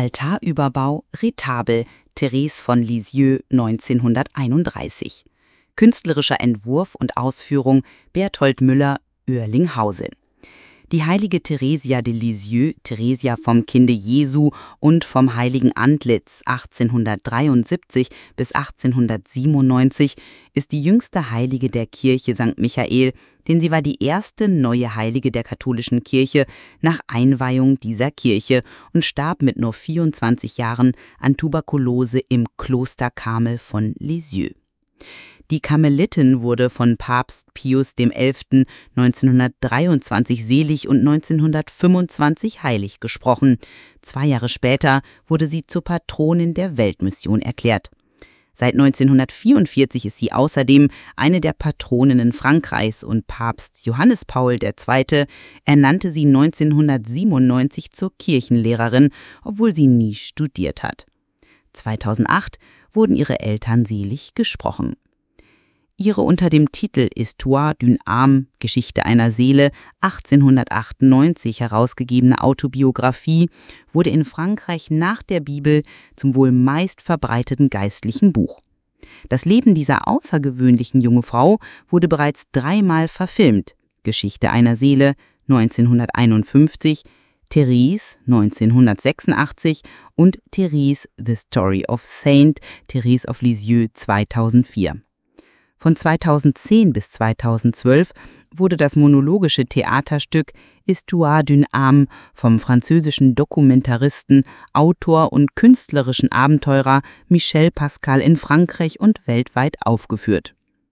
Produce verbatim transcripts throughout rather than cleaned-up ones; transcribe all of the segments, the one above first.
Altarüberbau Retabel Therese von Lisieux neunzehnhunderteinunddreißig. Künstlerischer Entwurf und Ausführung Berthold Müller, Oerlinghausen. Die heilige Theresia de Lisieux, Theresia vom Kinde Jesu und vom Heiligen Antlitz achtzehnhundertdreiundsiebzig bis achtzehnhundertsiebenundneunzig, ist die jüngste Heilige der Kirche Sankt Michael, denn sie war die erste neue Heilige der katholischen Kirche nach Einweihung dieser Kirche und starb mit nur vierundzwanzig Jahren an Tuberkulose im Kloster Karmel von Lisieux. Die Karmelitin wurde von Papst Pius der Elfte neunzehnhundertdreiundzwanzig selig und neunzehnhundertfünfundzwanzig heilig gesprochen. Zwei Jahre später wurde sie zur Patronin der Weltmission erklärt. Seit neunzehnhundertvierundvierzig ist sie außerdem eine der Patroninnen Frankreichs und Papst Johannes Paul der Zweite ernannte sie neunzehnhundertsiebenundneunzig zur Kirchenlehrerin, obwohl sie nie studiert hat. zweitausendacht wurden ihre Eltern selig gesprochen. Ihre unter dem Titel Histoire d'une âme, Geschichte einer Seele, achtzehnhundertachtundneunzig herausgegebene Autobiografie wurde in Frankreich nach der Bibel zum wohl meistverbreiteten geistlichen Buch. Das Leben dieser außergewöhnlichen jungen Frau wurde bereits dreimal verfilmt. Geschichte einer Seele neunzehnhunderteinundfünfzig, Therese neunzehnhundertsechsundachtzig und Therese The Story of Saint Therese of Lisieux zweitausendvier. Von zweitausendzehn bis zweitausendzwölf wurde das monologische Theaterstück Histoire d'une âme vom französischen Dokumentaristen, Autor und künstlerischen Abenteurer Michel Pascal in Frankreich und weltweit aufgeführt.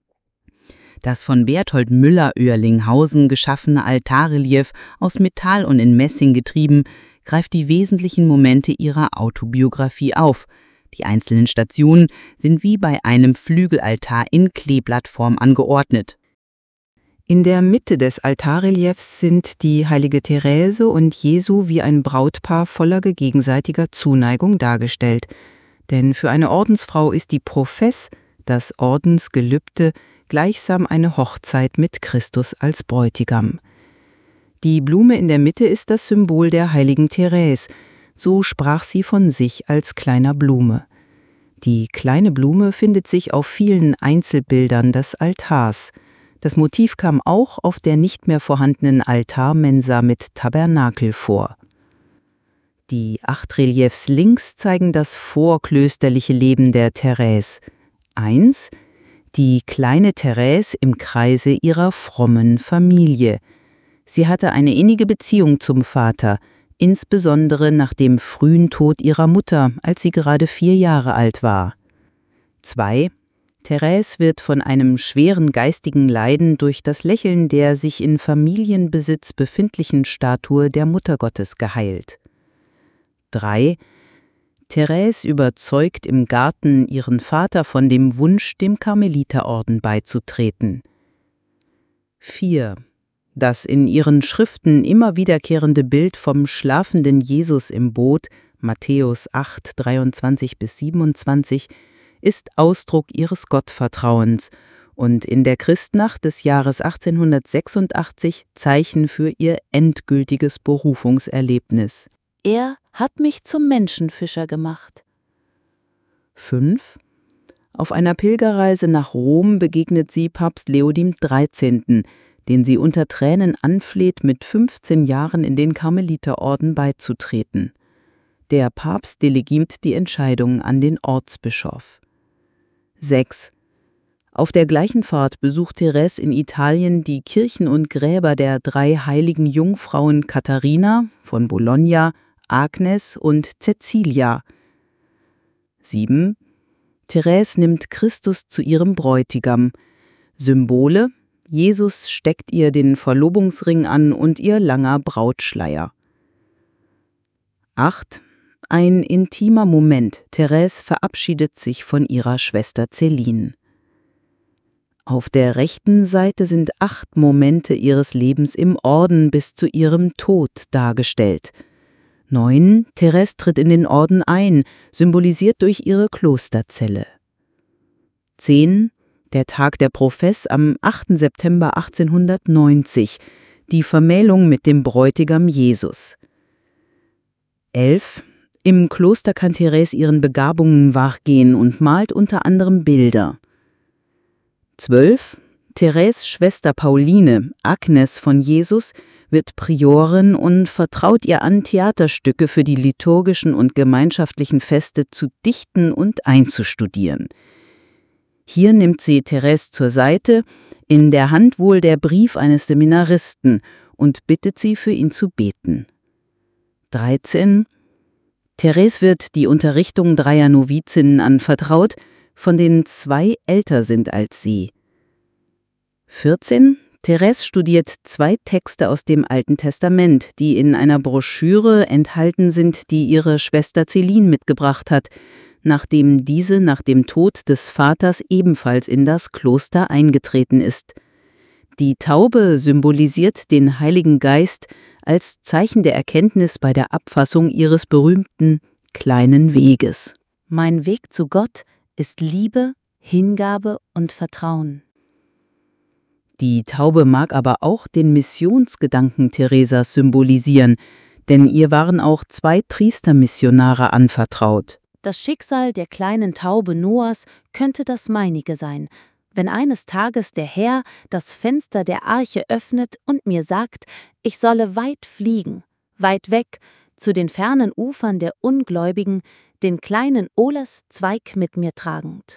Das von Berthold Müller Oerlinghausen geschaffene Altarrelief aus Metall und in Messing getrieben, greift die wesentlichen Momente ihrer Autobiografie auf. Die einzelnen Stationen sind wie bei einem Flügelaltar in Kleeblattform angeordnet. In der Mitte des Altarreliefs sind die heilige Therese und Jesu wie ein Brautpaar voller gegenseitiger Zuneigung dargestellt. Denn für eine Ordensfrau ist die Profess, das Ordensgelübde, gleichsam eine Hochzeit mit Christus als Bräutigam. Die Blume in der Mitte ist das Symbol der heiligen Therese. So sprach sie von sich als kleiner Blume. Die kleine Blume findet sich auf vielen Einzelbildern des Altars. Das Motiv kam auch auf der nicht mehr vorhandenen Altarmensa mit Tabernakel vor. Die acht Reliefs links zeigen das vorklösterliche Leben der Therese. eins. Die kleine Therese im Kreise ihrer frommen Familie. Sie hatte eine innige Beziehung zum Vater, insbesondere nach dem frühen Tod ihrer Mutter, als sie gerade vier Jahre alt war. zwei. Therese wird von einem schweren geistigen Leiden durch das Lächeln der sich in Familienbesitz befindlichen Statue der Muttergottes geheilt. drei. Therese überzeugt im Garten ihren Vater von dem Wunsch, dem Karmeliterorden beizutreten. vier. Das in ihren Schriften immer wiederkehrende Bild vom schlafenden Jesus im Boot, Matthäus acht, dreiundzwanzig bis siebenundzwanzig, ist Ausdruck ihres Gottvertrauens und in der Christnacht des Jahres achtzehnhundertsechsundachtzig Zeichen für ihr endgültiges Berufungserlebnis. Er hat mich zum Menschenfischer gemacht. fünf. Auf einer Pilgerreise nach Rom begegnet sie Papst Leo der Dreizehnte, den sie unter Tränen anfleht, mit fünfzehn Jahren in den Karmeliterorden beizutreten. Der Papst delegiert die Entscheidung an den Ortsbischof. sechs. Auf der gleichen Fahrt besucht Therese in Italien die Kirchen und Gräber der drei heiligen Jungfrauen Katharina von Bologna, Agnes und Cäcilia. sieben. Therese nimmt Christus zu ihrem Bräutigam. Symbole: Jesus steckt ihr den Verlobungsring an und ihr langer Brautschleier. acht. Ein intimer Moment. Therese verabschiedet sich von ihrer Schwester Céline. Auf der rechten Seite sind acht Momente ihres Lebens im Orden bis zu ihrem Tod dargestellt. neun. Therese tritt in den Orden ein, symbolisiert durch ihre Klosterzelle. zehn. Der Tag der Profess am achten September achtzehnhundertneunzig, die Vermählung mit dem Bräutigam Jesus. elf. Im Kloster kann Therese ihren Begabungen wachgehen und malt unter anderem Bilder. zwölf. Theres' Schwester Pauline, Agnes von Jesus, wird Priorin und vertraut ihr an, Theaterstücke für die liturgischen und gemeinschaftlichen Feste zu dichten und einzustudieren. Hier nimmt sie Therese zur Seite, in der Hand wohl der Brief eines Seminaristen, und bittet sie, für ihn zu beten. dreizehn. Therese wird die Unterrichtung dreier Novizinnen anvertraut, von denen zwei älter sind als sie. vierzehn. Therese studiert zwei Texte aus dem Alten Testament, die in einer Broschüre enthalten sind, die ihre Schwester Celine mitgebracht hat, nachdem diese nach dem Tod des Vaters ebenfalls in das Kloster eingetreten ist. Die Taube symbolisiert den Heiligen Geist als Zeichen der Erkenntnis bei der Abfassung ihres berühmten kleinen Weges. Mein Weg zu Gott ist Liebe, Hingabe und Vertrauen. Die Taube mag aber auch den Missionsgedanken Theresas symbolisieren, denn ihr waren auch zwei Triestermissionare anvertraut. Das Schicksal der kleinen Taube Noahs könnte das meinige sein, wenn eines Tages der Herr das Fenster der Arche öffnet und mir sagt, ich solle weit fliegen, weit weg, zu den fernen Ufern der Ungläubigen, den kleinen Olerszweig mit mir tragend.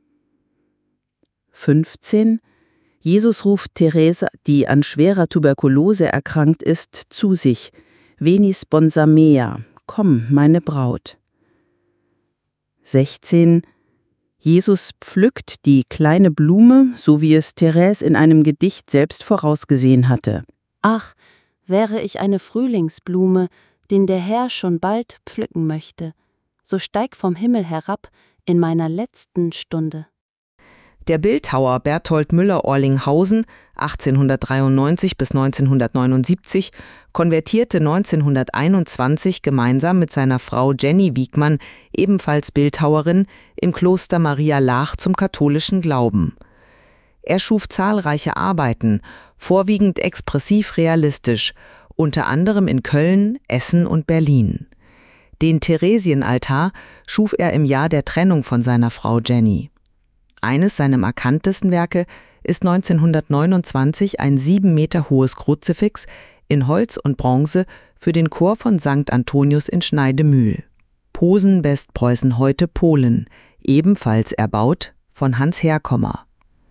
fünfzehn. Jesus ruft Therese, die an schwerer Tuberkulose erkrankt ist, zu sich. Veni sponsa mea, komm, meine Braut. sechzehn. Jesus pflückt die kleine Blume, so wie es Therese in einem Gedicht selbst vorausgesehen hatte. Ach, wäre ich eine Frühlingsblume, den der Herr schon bald pflücken möchte, so steig vom Himmel herab in meiner letzten Stunde. Der Bildhauer Berthold Müller-Orlinghausen achtzehnhundertdreiundneunzig bis neunzehnhundertneunundsiebzig konvertierte neunzehnhunderteinundzwanzig gemeinsam mit seiner Frau Jenny Wiegmann, ebenfalls Bildhauerin, im Kloster Maria Laach zum katholischen Glauben. Er schuf zahlreiche Arbeiten, vorwiegend expressiv-realistisch, unter anderem in Köln, Essen und Berlin. Den Theresienaltar schuf er im Jahr der Trennung von seiner Frau Jenny. Eines seiner markantesten Werke ist neunzehnhundertneunundzwanzig ein sieben Meter hohes Kruzifix in Holz und Bronze für den Chor von Sankt Antonius in Schneidemühl. Posen Westpreußen, heute Polen, ebenfalls erbaut von Hans Herkommer.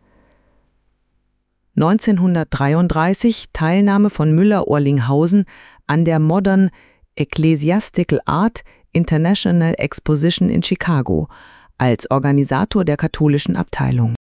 neunzehnhundertdreiunddreißig Teilnahme von Müller-Orlinghausen an der Modern Ecclesiastical Art International Exposition in Chicago als Organisator der katholischen Abteilung.